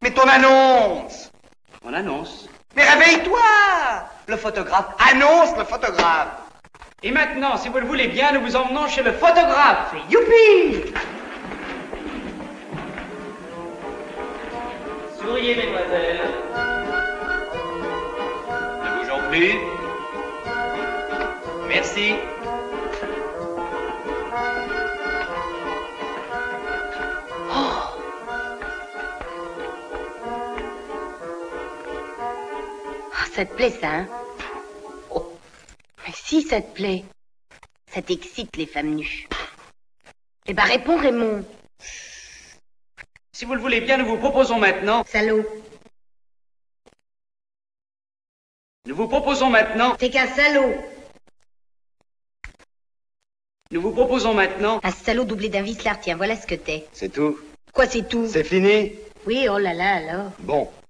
C'est ton annonce. On annonce. Mais réveille-toi. Le photographe annonce le photographe. Et maintenant, si vous le voulez bien, nous vous emmenons chez le photographe. Youpi! Souriez, mesdemoiselles. Ne bougeons plus. Merci. Ça te plaît, ça, hein? Oh. Mais si, ça te plaît. Ça t'excite, les femmes nues. Eh ben, réponds, Raymond. Si vous le voulez bien, nous vous proposons maintenant... Salaud. Nous vous proposons maintenant... T'es qu'un salaud. Nous vous proposons maintenant... Un salaud doublé d'un vicelard, tiens, voilà ce que t'es. C'est tout. Quoi, c'est tout? C'est fini? Oui, oh là là, alors. Bon.